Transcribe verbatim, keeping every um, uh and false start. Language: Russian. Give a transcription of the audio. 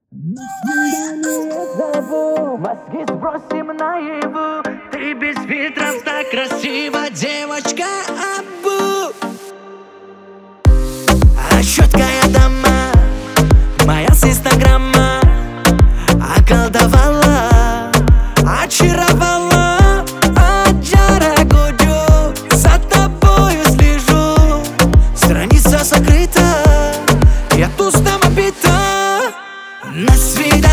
На свидание зову, мозги сбросим наяву. Ты без фильтров так красива, девочка Абу. А четкая дама, моя с инстаграма, околдовала, очаровала. Аджара Гудю, за тобою слежу. Страница закрыта, я пусто побита. На свидание